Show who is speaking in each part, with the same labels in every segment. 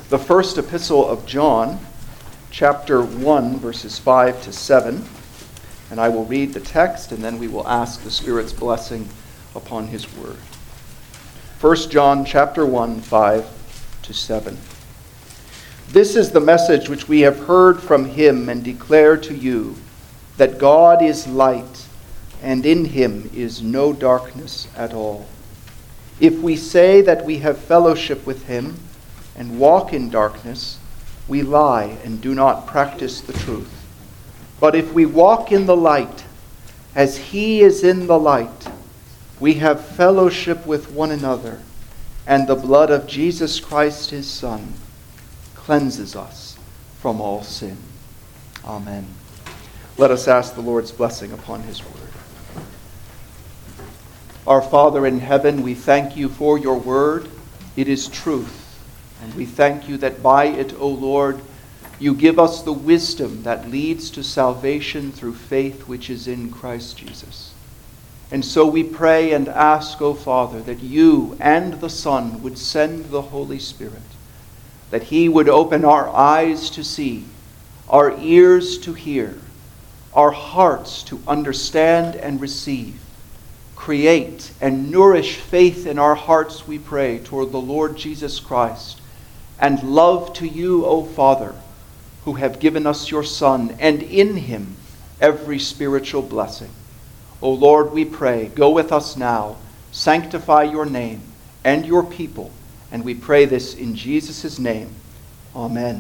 Speaker 1: the first epistle of John, chapter 1, verses 5 to 7. And I will read the text, and then we will ask the Spirit's blessing upon his word. 1 John chapter 1, 5 to 7. This is the message which we have heard from him and declare to you, that God is light, and in him is no darkness at all. If we say that we have fellowship with him and walk in darkness, we lie and do not practice the truth. But if we walk in the light, as he is in the light, we have fellowship with one another, and the blood of Jesus Christ his Son cleanses us from all sin. Amen. Let us ask the Lord's blessing upon his word. Our Father in heaven, we thank you for your word. It is truth. And we thank you that by it, O Lord, you give us the wisdom that leads to salvation through faith which is in Christ Jesus. And so we pray and ask, O Father, that you and the Son would send the Holy Spirit, that he would open our eyes to see, our ears to hear, our hearts to understand and receive. Create and nourish faith in our hearts, we pray, toward the Lord Jesus Christ, and love to you, O Father, who have given us your Son, and in him every spiritual blessing. O Lord, we pray, go with us now, sanctify your name and your people, and we pray this in Jesus' name. Amen.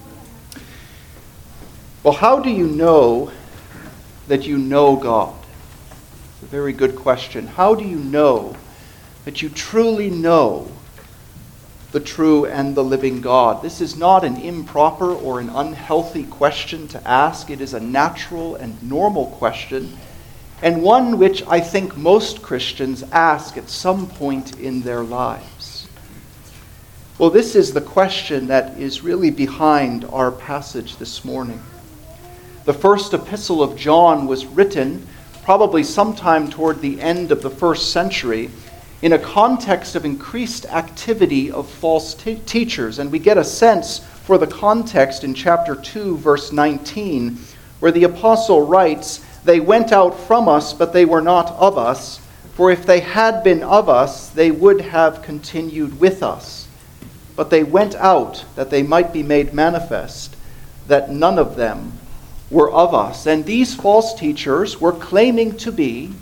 Speaker 1: Well, how do you know that you know God? It's a very good question. How do you know that you truly know the true and the living God? This is not an improper or an unhealthy question to ask. It is a natural and normal question, and one which I think most Christians ask at some point in their lives. Well, this is the question that is really behind our passage this morning. The first epistle of John was written probably sometime toward the end of the first century in a context of increased activity of false teachers. And we get a sense for the context in chapter 2, verse 19, where the apostle writes, "They went out from us, but they were not of us. For if they had been of us, they would have continued with us. But they went out, that they might be made manifest, that none of them were of us." And these false teachers were claiming to be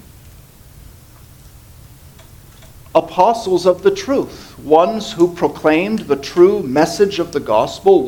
Speaker 1: apostles of the truth, ones who proclaimed the true message of the gospel,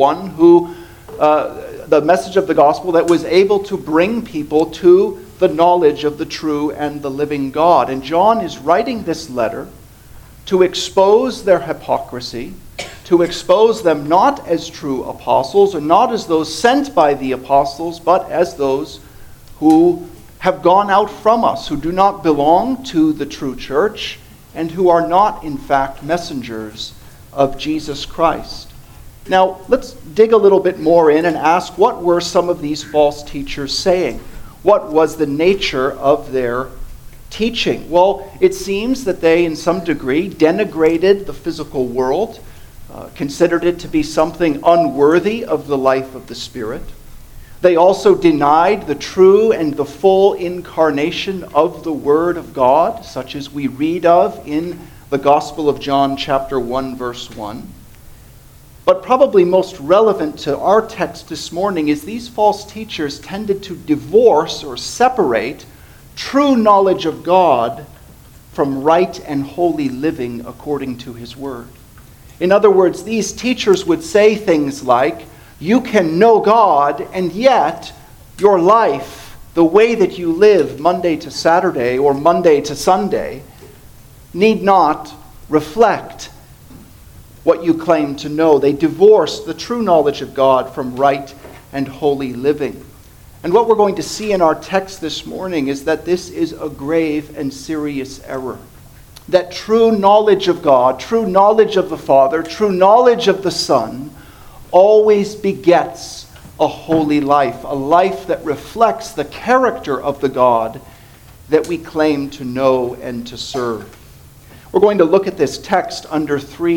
Speaker 1: the message of the gospel that was able to bring people to the knowledge of the true and the living God. And John is writing this letter to expose their hypocrisy, to expose them not as true apostles, or not as those sent by the apostles, but as those who have gone out from us, who do not belong to the true church, and who are not, in fact, messengers of Jesus Christ. Now, let's dig a little bit more in and ask, what were some of these false teachers saying? What was the nature of their teaching? Well, it seems that they, in some degree, denigrated the physical world, considered it to be something unworthy of the life of the Spirit. They also denied the true and the full incarnation of the Word of God, such as we read of in the Gospel of John chapter 1, verse 1. But probably most relevant to our text this morning is these false teachers tended to divorce or separate true knowledge of God from right and holy living according to his word. In other words, these teachers would say things like, you can know God, and yet your life, the way that you live Monday to Saturday or Monday to Sunday, need not reflect what you claim to know. They divorced the true knowledge of God from right and holy living. And what we're going to see in our text this morning is that this is a grave and serious error. That true knowledge of God, true knowledge of the Father, true knowledge of the Son, always begets a holy life, a life that reflects the character of the God that we claim to know and to serve. We're going to look at this text under three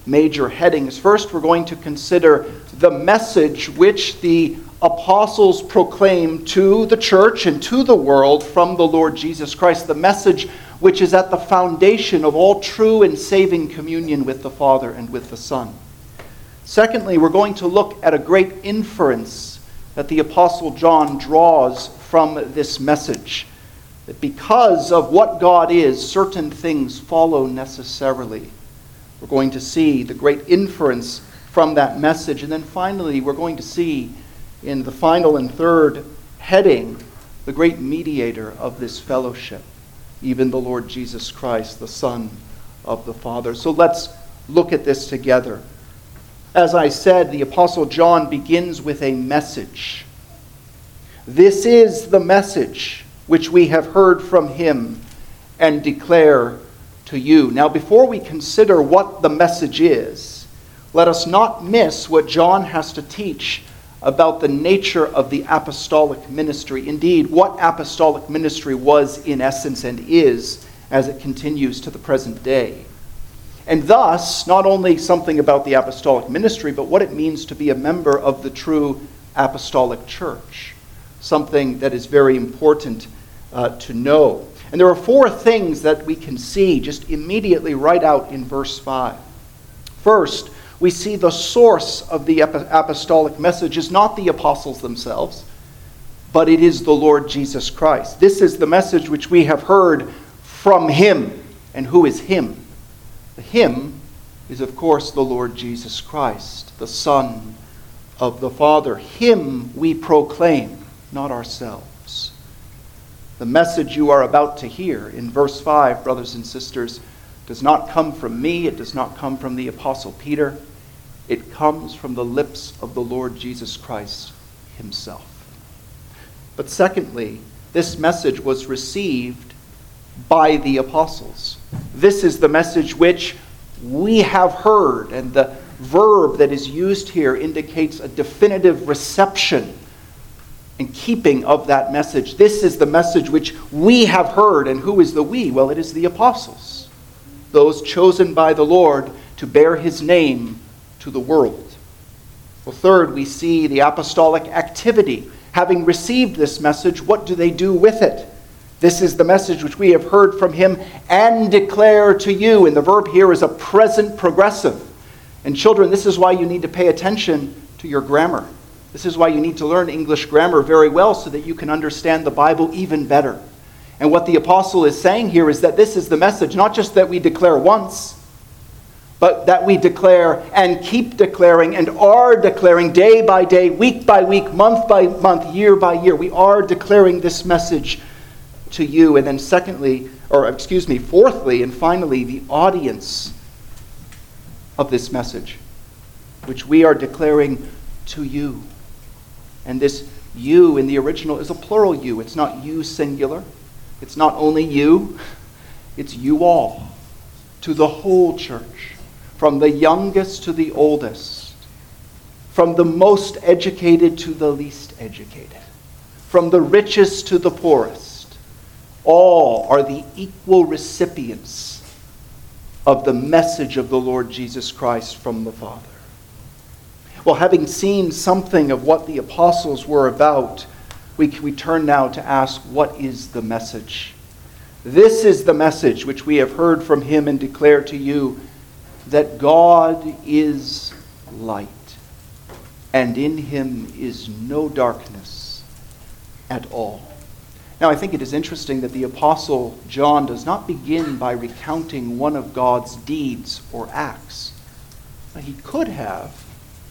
Speaker 1: major headings. First, we're going to consider the message which the apostles proclaim to the church and to the world from the Lord Jesus Christ, the message which is at the foundation of all true and saving communion with the Father and with the Son. Secondly, we're going to look at a great inference that the Apostle John draws from this message. That because of what God is, certain things follow necessarily. We're going to see the great inference from that message. And then finally, we're going to see in the final and third heading, the great mediator of this fellowship, even the Lord Jesus Christ, the Son of the Father. So let's look at this together. As I said, the Apostle John begins with a message. This is the message which we have heard from him and declare to you. Now, before we consider what the message is, let us not miss what John has to teach about the nature of the apostolic ministry. Indeed, what apostolic ministry was in essence and is as it continues to the present day. And thus, not only something about the apostolic ministry, but what it means to be a member of the true apostolic church. Something that is very important to know. And there are four things that we can see just immediately right out in verse 5. First, we see the source of the apostolic message is not the apostles themselves, but it is the Lord Jesus Christ. This is the message which we have heard from him. And who is him? The him is, of course, the Lord Jesus Christ, the Son of the Father. Him we proclaim, not ourselves. The message you are about to hear in verse 5, brothers and sisters, does not come from me. It does not come from the Apostle Peter. It comes from the lips of the Lord Jesus Christ himself. But secondly, this message was received by the apostles. This is the message which we have heard, and the verb that is used here indicates a definitive reception and keeping of that message. This is the message which we have heard, and who is the we? Well, it is the apostles, those chosen by the Lord to bear his name to the world. Well, third, we see the apostolic activity. Having received this message, what do they do with it? This is the message which we have heard from him and declare to you. And the verb here is a present progressive. And children, this is why you need to pay attention to your grammar. This is why you need to learn English grammar very well so that you can understand the Bible even better. And what the apostle is saying here is that this is the message, not just that we declare once, but that we declare and keep declaring and are declaring day by day, week by week, month by month, year by year. We are declaring this message to you. And then fourthly and finally, the audience of this message, which we are declaring to you. And this you in the original is a plural you. It's not you singular. It's not only you. It's you all. To the whole church. From the youngest to the oldest. From the most educated to the least educated. From the richest to the poorest. All are the equal recipients of the message of the Lord Jesus Christ from the Father. Well, having seen something of what the apostles were about, we turn now to ask, what is the message? This is the message which we have heard from him and declare to you, that God is light, and in him is no darkness at all. Now, I think it is interesting that the Apostle John does not begin by recounting one of God's deeds or acts. He could have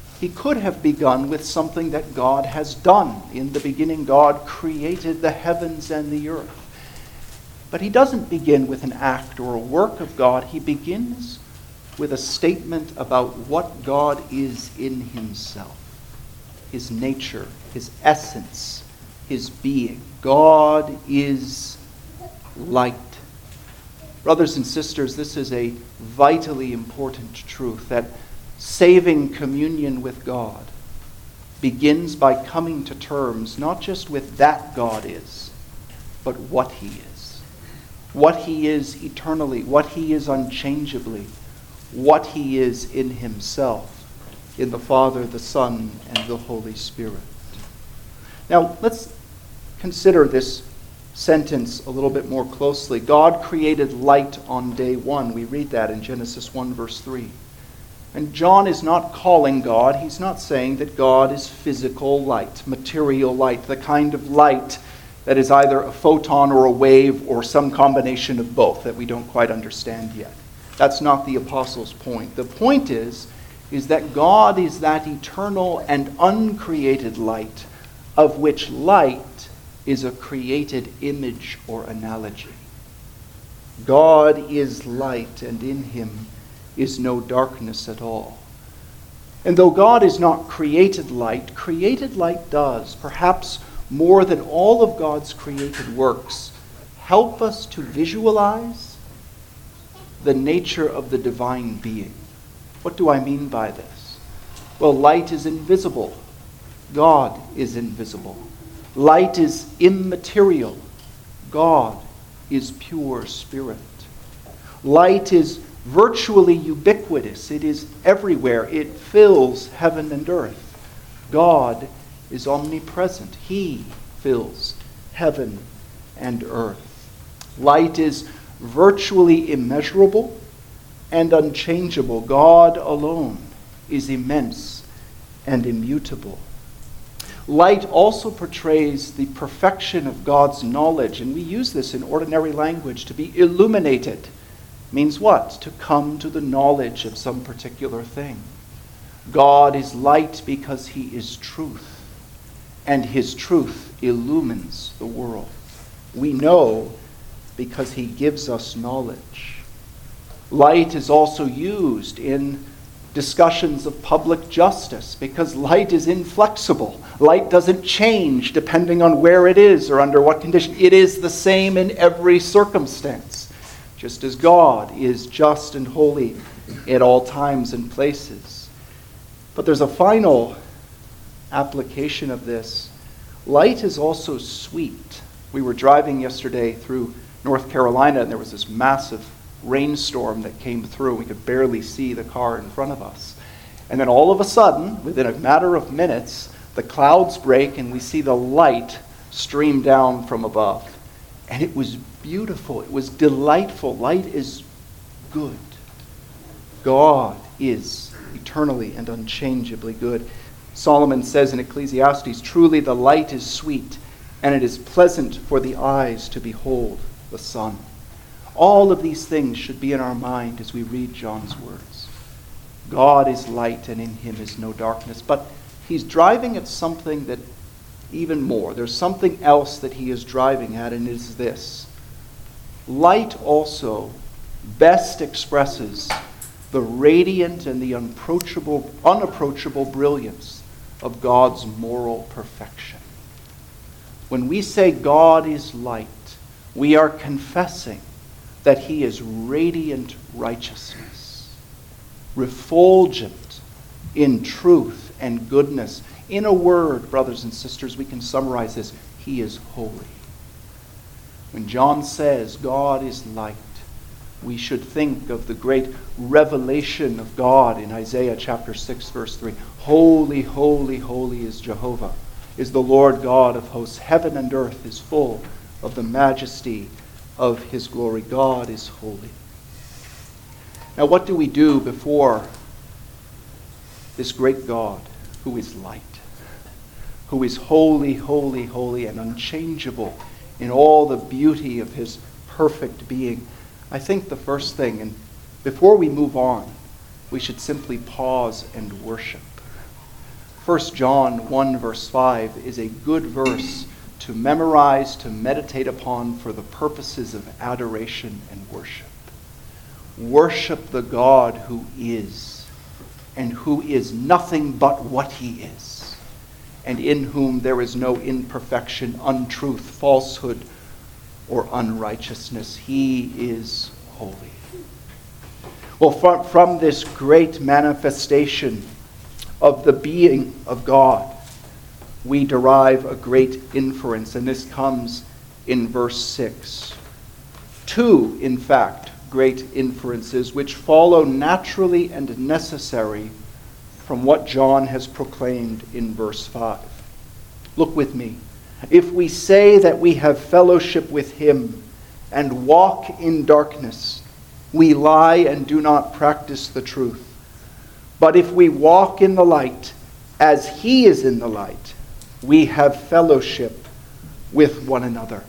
Speaker 1: begun with something that God has done. In the beginning, God created the heavens and the earth. But he doesn't begin with an act or a work of God. He begins with a statement about what God is in himself, his nature, his essence, his being. God is light. Brothers and sisters, this is a vitally important truth, that saving communion with God begins by coming to terms not just with that God is, but what he is. What he is eternally, what he is unchangeably, what he is in himself, in the Father, the Son, and the Holy Spirit. Now, let's consider this sentence a little bit more closely. God created light on day one. We read that in Genesis 1, verse 3. And John is not calling God, he's not saying that God is physical light, material light, the kind of light that is either a photon or a wave or some combination of both that we don't quite understand yet. That's not the apostle's point. The point is that God is that eternal and uncreated light, of which light is a created image or analogy. God is light, and in him is no darkness at all. And though God is not created light does, perhaps more than all of God's created works, help us to visualize the nature of the divine being. What do I mean by this? Well, light is invisible. God is invisible. Light is immaterial. God is pure spirit. Light is virtually ubiquitous. It is everywhere. It fills heaven and earth. God is omnipresent. He fills heaven and earth. Light is virtually immeasurable and unchangeable. God alone is immense and immutable. Light also portrays the perfection of God's knowledge, and we use this in ordinary language. To be illuminated means what? To come to the knowledge of some particular thing. God is light because he is truth, and his truth illumines the world. We know because he gives us knowledge. Light is also used in discussions of public justice because light is inflexible. Light doesn't change depending on where it is or under what condition. It is the same in every circumstance, just as God is just and holy at all times and places. But there's a final application of this. Light is also sweet. We were driving yesterday through North Carolina, and there was this massive rainstorm that came through. We could barely see the car in front of us. And then all of a sudden, within a matter of minutes, the clouds break and we see the light stream down from above. And it was beautiful. It was delightful. Light is good. God is eternally and unchangeably good. Solomon says in Ecclesiastes, "Truly the light is sweet, and it is pleasant for the eyes to behold the sun." All of these things should be in our mind as we read John's words. God is light, and in him is no darkness. But he's driving at something that even more. There's something else that he is driving at, and it is this. Light also best expresses the radiant and the unapproachable brilliance of God's moral perfection. When we say God is light, we are confessing that he is radiant righteousness, refulgent in truth and goodness. In a word, brothers and sisters, we can summarize this: he is holy. When John says God is light, we should think of the great revelation of God in Isaiah chapter 6, verse 3. Holy, holy, holy is Jehovah, is the Lord God of hosts. Heaven and earth is full of the majesty of his glory. God is holy. Now, what do we do before this great God who is light, who is holy, holy, holy, and unchangeable in all the beauty of his perfect being? I think the first thing, and before we move on, we should simply pause and worship. 1 John 1 verse 5 is a good verse to memorize, to meditate upon for the purposes of adoration and worship. Worship the God who is, and who is nothing but what he is, and in whom there is no imperfection, untruth, falsehood, or unrighteousness. He is holy. Well, from this great manifestation of the being of God, we derive a great inference, and this comes in verse 6. Two, in fact, great inferences which follow naturally and necessary from what John has proclaimed in verse 5. Look with me. If we say that we have fellowship with him and walk in darkness, we lie and do not practice the truth. But if we walk in the light, as he is in the light, we have fellowship with one another.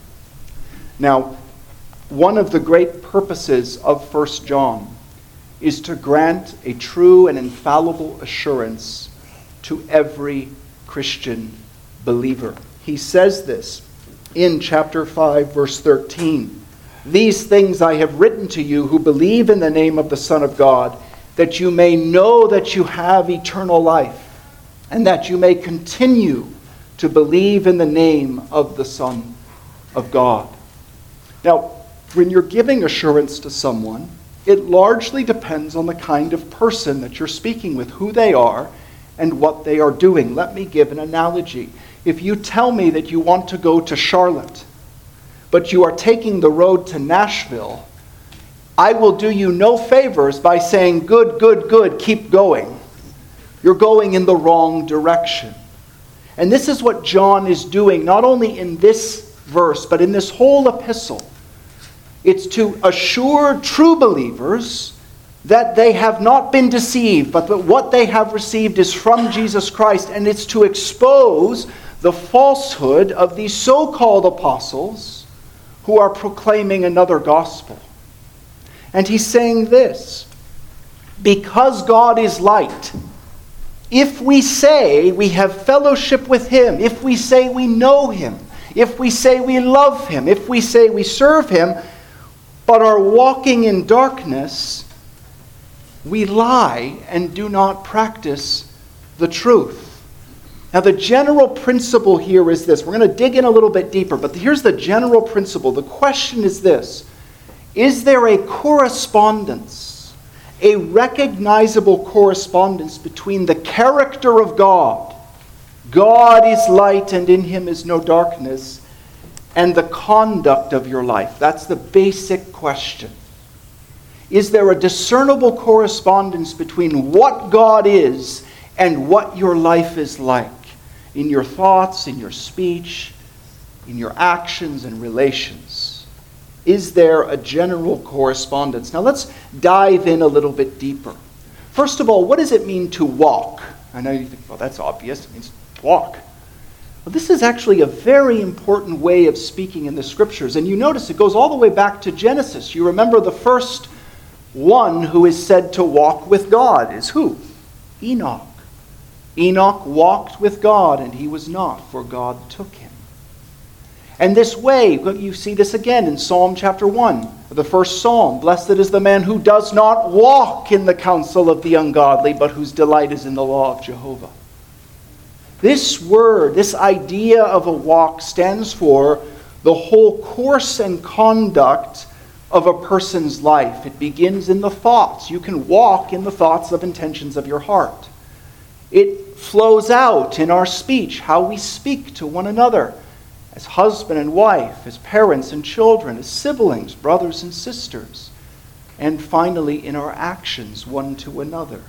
Speaker 1: Now, one of the great purposes of 1 John is to grant a true and infallible assurance to every Christian believer. He says this in chapter 5, verse 13. These things I have written to you who believe in the name of the Son of God, that you may know that you have eternal life, and that you may continue to believe in the name of the Son of God. Now, when you're giving assurance to someone, it largely depends on the kind of person that you're speaking with, who they are, and what they are doing. Let me give an analogy. If you tell me that you want to go to Charlotte, but you are taking the road to Nashville, I will do you no favors by saying, good, good, good, keep going. You're going in the wrong direction. And this is what John is doing, not only in this verse, but in this whole epistle. It's to assure true believers that they have not been deceived, but that what they have received is from Jesus Christ. And it's to expose the falsehood of these so-called apostles who are proclaiming another gospel. And he's saying this: because God is light, if we say we have fellowship with him, if we say we know him, if we say we love him, if we say we serve him, but are walking in darkness, we lie and do not practice the truth. Now, the general principle here is this. We're going to dig in a little bit deeper, but here's the general principle. The question is this: is there a correspondence, a recognizable correspondence between the character of God, God is light and in him is no darkness, and the conduct of your life? That's the basic question. Is there a discernible correspondence between what God is and what your life is like? In your thoughts, in your speech, in your actions and relations? Is there a general correspondence? Now let's dive in a little bit deeper. First of all, what does it mean to walk? I know you think, well, that's obvious. It means walk. Well, this is actually a very important way of speaking in the Scriptures. And you notice it goes all the way back to Genesis. You remember the first one who is said to walk with God is who? Enoch. Enoch walked with God, and he was not, for God took him. And this way, you see this again in Psalm chapter 1, the first psalm. Blessed is the man who does not walk in the counsel of the ungodly, but whose delight is in the law of Jehovah. This word, this idea of a walk, stands for the whole course and conduct of a person's life. It begins in the thoughts. You can walk in the thoughts of intentions of your heart. It flows out in our speech, how we speak to one another, as husband and wife, as parents and children, as siblings, brothers and sisters, and finally in our actions one to another.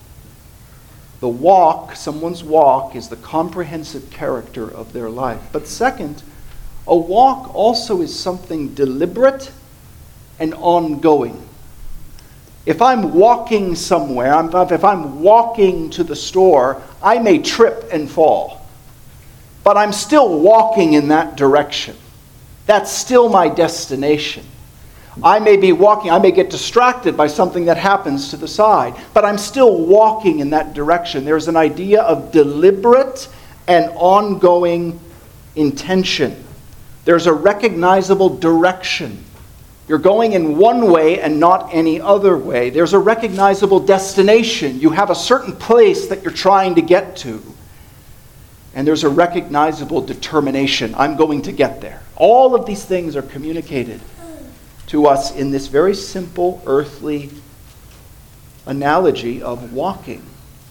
Speaker 1: The walk, someone's walk, is the comprehensive character of their life. But second, a walk also is something deliberate and ongoing. If I'm walking somewhere, if I'm walking to the store, I may trip and fall. But I'm still walking in that direction. That's still my destination. I may be walking, I may get distracted by something that happens to the side, but I'm still walking in that direction. There's an idea of deliberate and ongoing intention. There's a recognizable direction. You're going in one way and not any other way. There's a recognizable destination. You have a certain place that you're trying to get to. And there's a recognizable determination. I'm going to get there. All of these things are communicated to us in this very simple earthly analogy of walking.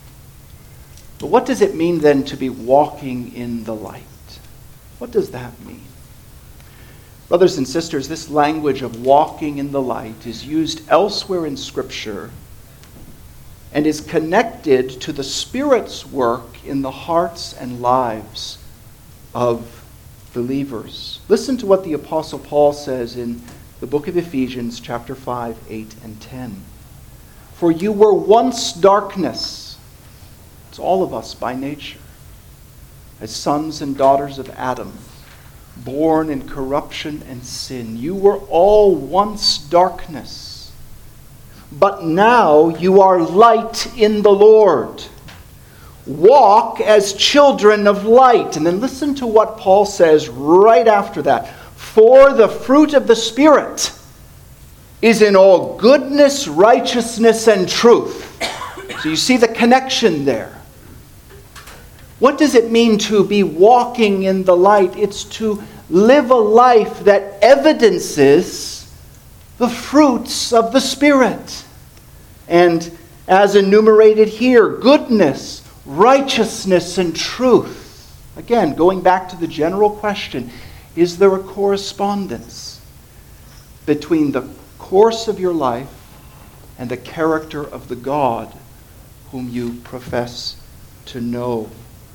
Speaker 1: But what does it mean then to be walking in the light? What does that mean? Brothers and sisters, this language of walking in the light is used elsewhere in Scripture and is connected to the Spirit's work in the hearts and lives of believers. Listen to what the Apostle Paul says in the book of Ephesians, chapter 5, 8, and 10. For you were once darkness. It's all of us by nature. As sons and daughters of Adam, born in corruption and sin. You were all once darkness. But now you are light in the Lord. Walk as children of light. And then listen to what Paul says right after that. For the fruit of the Spirit is in all goodness, righteousness, and truth. So you see the connection there. What does it mean to be walking in the light? It's to live a life that evidences the fruits of the Spirit. And as enumerated here, goodness, righteousness, and truth. Again, going back to the general question, is there a correspondence between the course of your life and the character of the God whom you profess to know?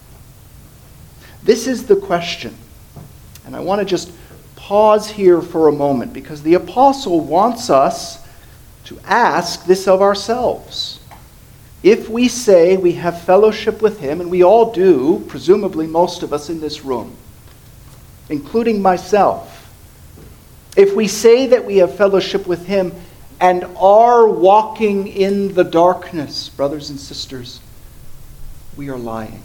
Speaker 1: This is the question. And I want to just pause here for a moment because the apostle wants us to ask this of ourselves. If we say we have fellowship with him, and we all do, presumably most of us in this room, including myself, if we say that we have fellowship with him and are walking in the darkness, brothers and sisters, we are lying.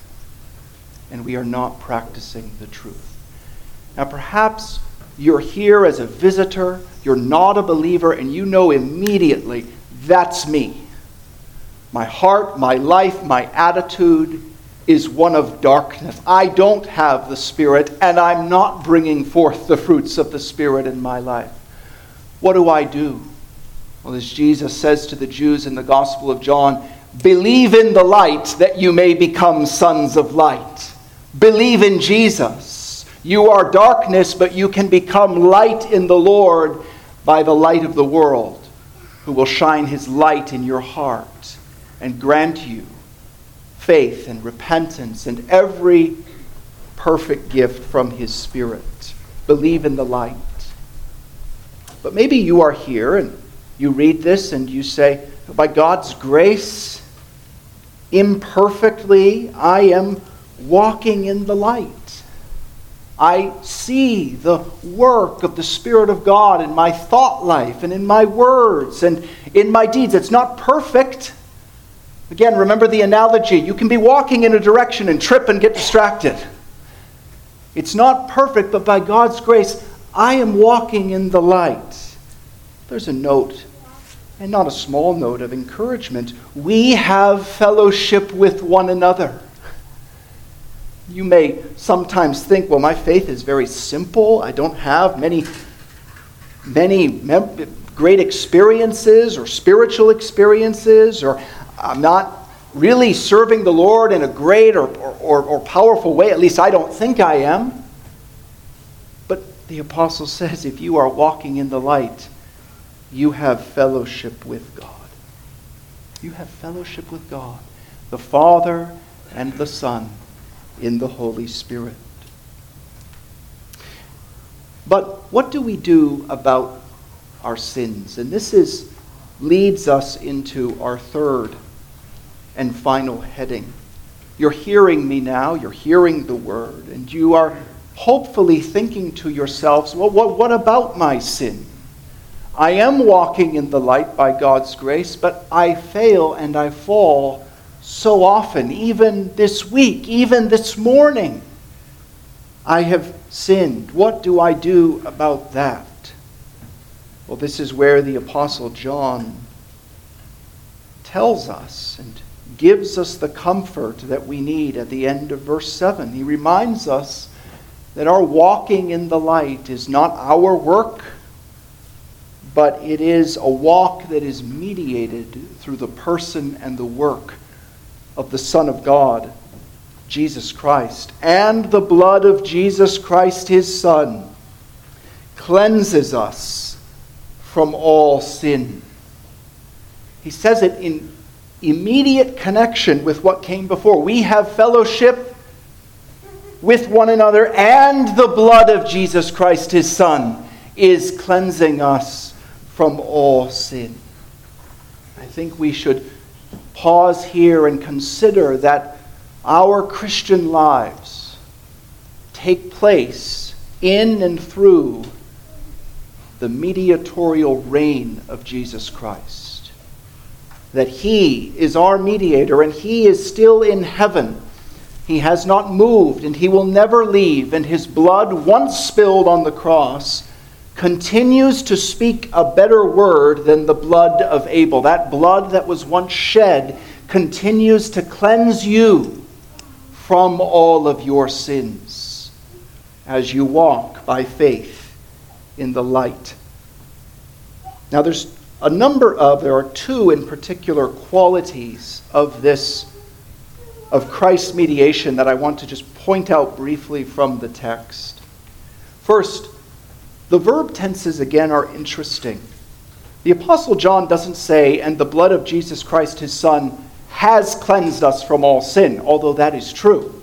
Speaker 1: And we are not practicing the truth. Now perhaps you're here as a visitor, you're not a believer, and you know immediately, that's me. My heart, my life, my attitude is one of darkness. I don't have the Spirit, and I'm not bringing forth the fruits of the Spirit in my life. What do I do? Well, as Jesus says to the Jews in the Gospel of John, believe in the light that you may become sons of light. Believe in Jesus. You are darkness, but you can become light in the Lord by the light of the world, who will shine his light in your heart and grant you faith and repentance and every perfect gift from his Spirit. Believe in the light. But maybe you are here and you read this and you say, by God's grace, imperfectly, I am walking in the light. I see the work of the Spirit of God in my thought life and in my words and in my deeds. It's not perfect. Again, remember the analogy. You can be walking in a direction and trip and get distracted. It's not perfect, but by God's grace, I am walking in the light. There's a note, and not a small note of encouragement. We have fellowship with one another. You may sometimes think, well, my faith is very simple. I don't have many great experiences or spiritual experiences, or I'm not really serving the Lord in a great or powerful way. At least I don't think I am. But the apostle says, if you are walking in the light, you have fellowship with God. You have fellowship with God, the Father and the Son, in the Holy Spirit. But what do we do about our sins? And this leads us into our third and final heading. You're hearing me now, you're hearing the word, and you are hopefully thinking to yourselves, well, what about my sin? I am walking in the light by God's grace, but I fail and I fall so often, even this week, even this morning. I have sinned. What do I do about that? Well, this is where the Apostle John tells us and gives us the comfort that we need at the end of verse 7. He reminds us that our walking in the light is not our work, but it is a walk that is mediated through the person and the work of the Son of God, Jesus Christ, and the blood of Jesus Christ, his Son. cleanses us from all sin. He says it in immediate connection with what came before. We have fellowship with one another, and the blood of Jesus Christ, his Son, is cleansing us from all sin. I think we should pause here and consider that our Christian lives take place in and through the mediatorial reign of Jesus Christ. That he is our mediator, and he is still in heaven. He has not moved, and he will never leave, and his blood, once spilled on the cross, continues to speak a better word than the blood of Abel. That blood that was once shed continues to cleanse you from all of your sins as you walk by faith in the light. Now there are two in particular qualities of Christ's mediation that I want to just point out briefly from the text. First, the verb tenses again are interesting. The Apostle John doesn't say, and the blood of Jesus Christ his Son has cleansed us from all sin, although that is true.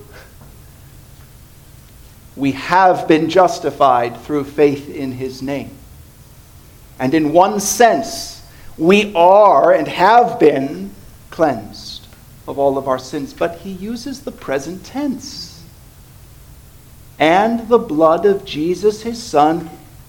Speaker 1: We have been justified through faith in his name. And in one sense, we are and have been cleansed of all of our sins. But he uses the present tense. And the blood of Jesus, his Son,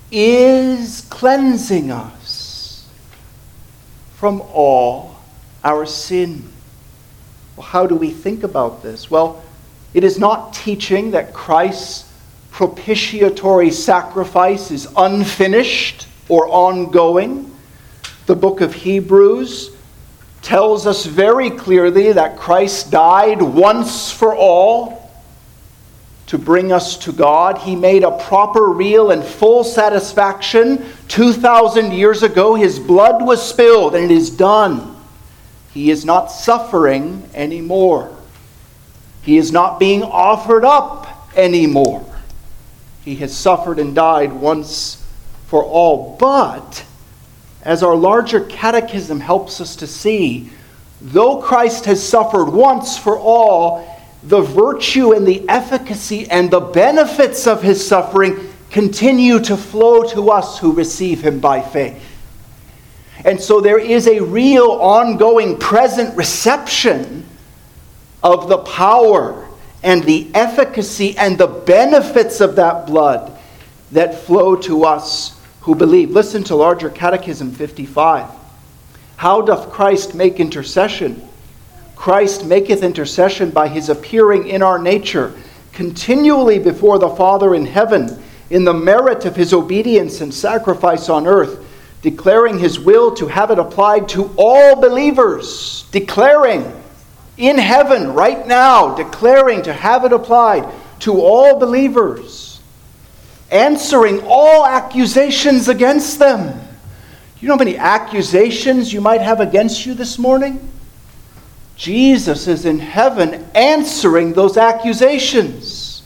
Speaker 1: is cleansing us from all our sin. Well, how do we think about this? Well, it is not teaching that Christ's propitiatory sacrifice is unfinished or ongoing. The book of Hebrews tells us very clearly that Christ died once for all to bring us to God. He made a proper, real, and full satisfaction 2,000 years ago. His blood was spilled, and it is done. He is not suffering anymore. He is not being offered up anymore. He has suffered and died once for all. But, as our larger catechism helps us to see, though Christ has suffered once for all, the virtue and the efficacy and the benefits of his suffering continue to flow to us who receive him by faith. And so there is a real ongoing present reception of the power and the efficacy and the benefits of that blood that flow to us who believe. Listen to Larger Catechism 55. How doth Christ make intercession? Christ maketh intercession by his appearing in our nature, continually before the Father in heaven, in the merit of his obedience and sacrifice on earth, declaring his will to have it applied to all believers, declaring in heaven right now, declaring to have it applied to all believers, answering all accusations against them. You know how many accusations you might have against you this morning? Jesus is in heaven answering those accusations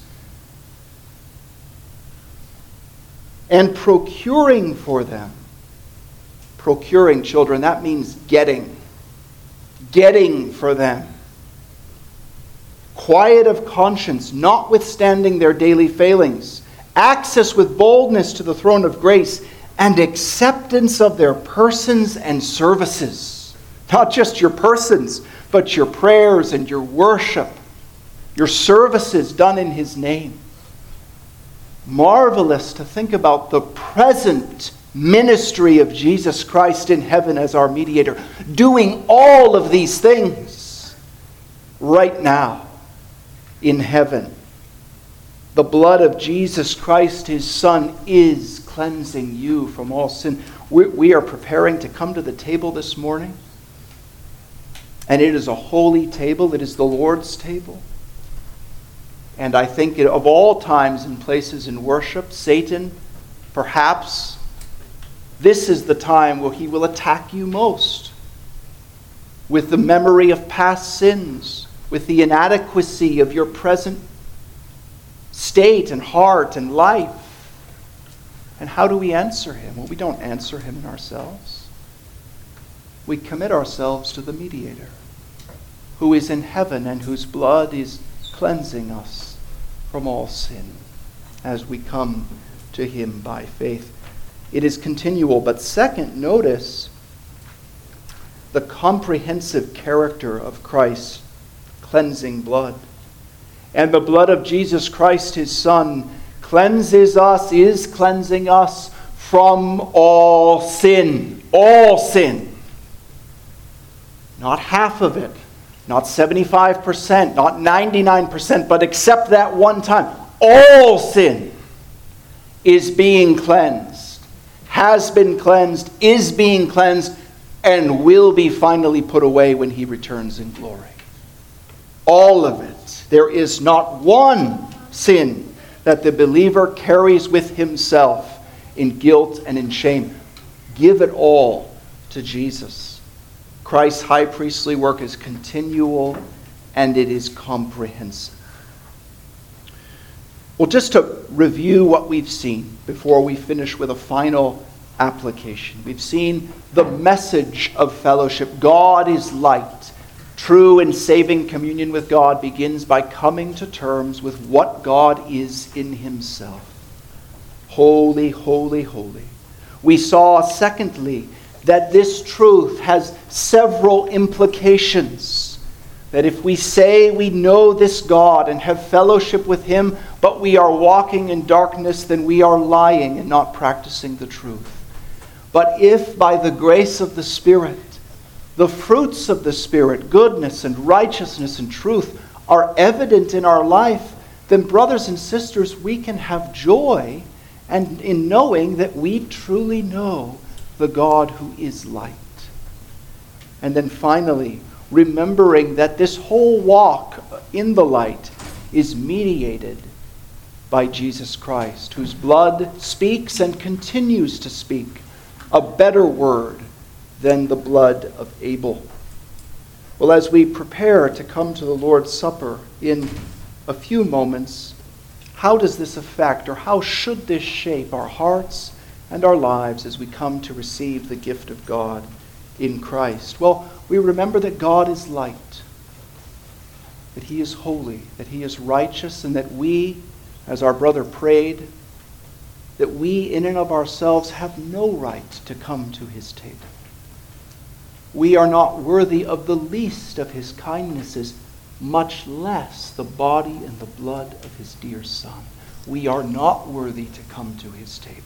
Speaker 1: and procuring for them. Procuring, children, that means getting. Getting for them. Quiet of conscience, notwithstanding their daily failings. Access with boldness to the throne of grace, and acceptance of their persons and services. Not just your persons, but your prayers and your worship, your services done in his name. Marvelous to think about the present ministry of Jesus Christ in heaven as our mediator, doing all of these things right now in heaven. The blood of Jesus Christ, his Son, is cleansing you from all sin. We are preparing to come to the table this morning. And it is a holy table. It is the Lord's table. And I think of all times and places in worship, Satan, perhaps, this is the time where he will attack you most. With the memory of past sins, with the inadequacy of your present state and heart and life. And how do we answer him? Well, we don't answer him in ourselves. We commit ourselves to the mediator, who is in heaven and whose blood is cleansing us from all sin as we come to him by faith. It is continual. But second, notice the comprehensive character of Christ's cleansing blood. And the blood of Jesus Christ, his Son, cleanses us, is cleansing us from all sin. All sin. Not half of it, not 75%, not 99%, but except that one time. All sin is being cleansed, has been cleansed, is being cleansed, and will be finally put away when he returns in glory. All of it. There is not one sin that the believer carries with himself in guilt and in shame. Give it all to Jesus. Christ's high priestly work is continual and it is comprehensive. Well, just to review what we've seen before we finish with a final application. We've seen the message of fellowship. God is light. True and saving communion with God begins by coming to terms with what God is in himself. Holy, holy, holy. We saw, secondly, that this truth has several implications. That if we say we know this God and have fellowship with him, but we are walking in darkness, then we are lying and not practicing the truth. But if by the grace of the Spirit, the fruits of the Spirit, goodness and righteousness and truth, are evident in our life, then brothers and sisters, we can have joy and in knowing that we truly know the God who is light. And then finally, remembering that this whole walk in the light is mediated by Jesus Christ, whose blood speaks and continues to speak a better word than the blood of Abel. Well, as we prepare to come to the Lord's Supper in a few moments, how does this affect, or how should this shape our hearts and our lives as we come to receive the gift of God in Christ? Well, we remember that God is light, that he is holy, that he is righteous, and that we, as our brother prayed, that we in and of ourselves have no right to come to his table. We are not worthy of the least of his kindnesses, much less the body and the blood of his dear Son. We are not worthy to come to his table.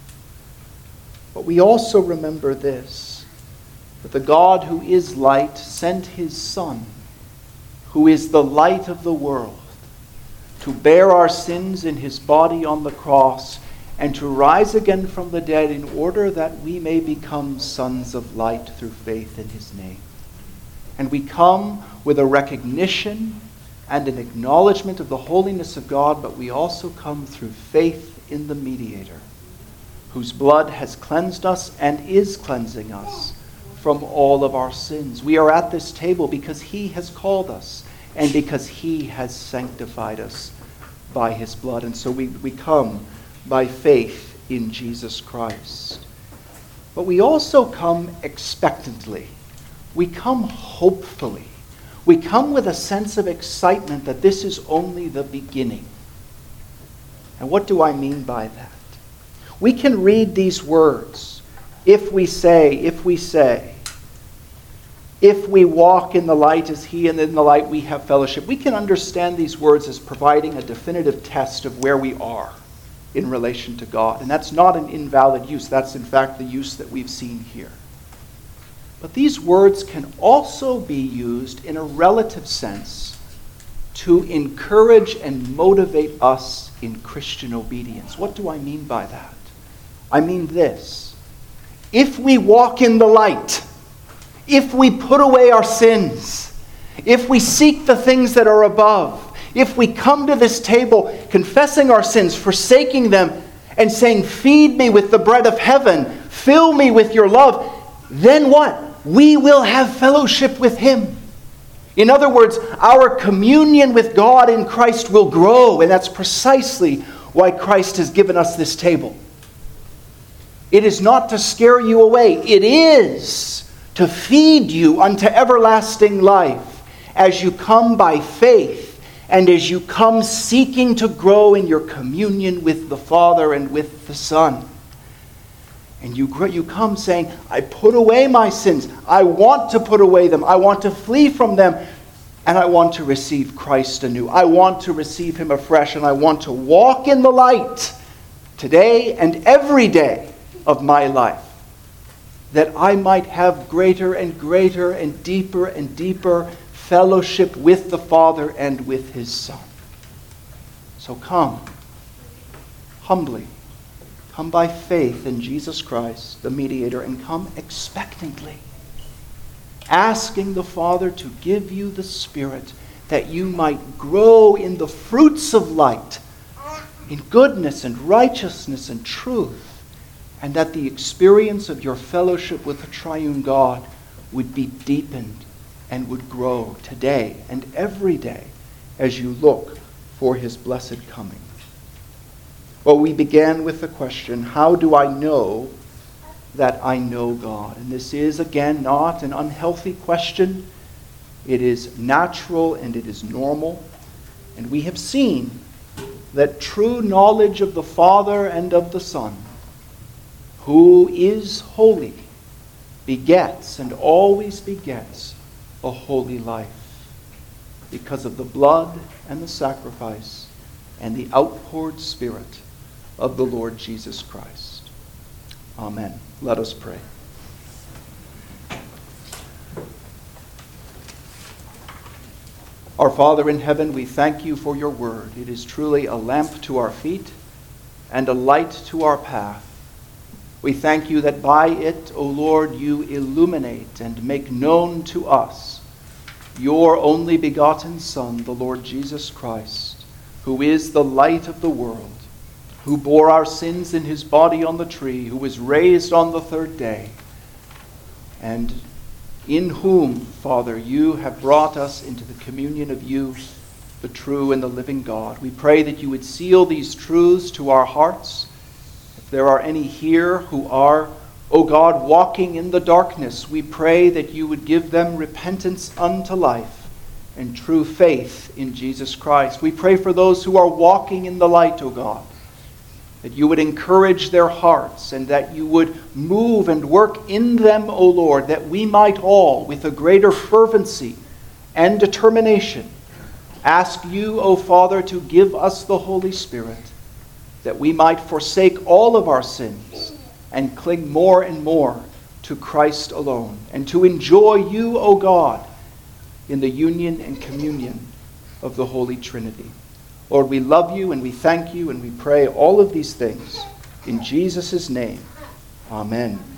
Speaker 1: But we also remember this, that the God who is light sent his Son, who is the light of the world, to bear our sins in his body on the cross and to rise again from the dead in order that we may become sons of light through faith in his name. And we come with a recognition and an acknowledgement of the holiness of God, but we also come through faith in the mediator, whose blood has cleansed us and is cleansing us from all of our sins. We are at this table because he has called us and because he has sanctified us by his blood. And so we come by faith in Jesus Christ. But we also come expectantly. We come hopefully. We come with a sense of excitement that this is only the beginning. And what do I mean by that? We can read these words. If we walk in the light as he and in the light we have fellowship. We can understand these words as providing a definitive test of where we are in relation to God. And that's not an invalid use. That's in fact the use that we've seen here. But these words can also be used in a relative sense to encourage and motivate us in Christian obedience. What do I mean by that? I mean this. If we walk in the light, if we put away our sins, if we seek the things that are above, if we come to this table confessing our sins, forsaking them, and saying, feed me with the bread of heaven, fill me with your love, then what? We will have fellowship with him. In other words, our communion with God in Christ will grow, and that's precisely why Christ has given us this table. It is not to scare you away. It is to feed you unto everlasting life as you come by faith and as you come seeking to grow in your communion with the Father and with the Son. And you come saying, I put away my sins. I want to put away them. I want to flee from them. And I want to receive Christ anew. I want to receive Him afresh. And I want to walk in the light today and every day of my life, that I might have greater and greater and deeper fellowship with the Father and with His Son. So come, humbly. Come by faith in Jesus Christ, the mediator, and come expectantly, asking the Father to give you the Spirit that you might grow in the fruits of light, in goodness and righteousness and truth, and that the experience of your fellowship with the triune God would be deepened and would grow today and every day as you look for His blessed coming. Well, we began with the question, how do I know that I know God? And this is, again, not an unhealthy question. It is natural and it is normal. And we have seen that true knowledge of the Father and of the Son, who is holy, begets and always begets a holy life because of the blood and the sacrifice and the outpoured Spirit of the Lord Jesus Christ. Amen. Let us pray. Our Father in heaven, we thank you for your word. It is truly a lamp to our feet and a light to our path. We thank you that by it, O Lord, you illuminate and make known to us your only begotten Son, the Lord Jesus Christ, who is the light of the world, who bore our sins in his body on the tree, who was raised on the third day, and in whom, Father, you have brought us into the communion of you, the true and the living God. We pray that you would seal these truths to our hearts. If there are any here who are, O God, walking in the darkness, we pray that you would give them repentance unto life and true faith in Jesus Christ. We pray for those who are walking in the light, O God, that you would encourage their hearts and that you would move and work in them, O Lord, that we might all, with a greater fervency and determination, ask you, O Father, to give us the Holy Spirit, that we might forsake all of our sins and cling more and more to Christ alone, and to enjoy you, O God, in the union and communion of the Holy Trinity. Lord, we love you and we thank you and we pray all of these things in Jesus' name. Amen.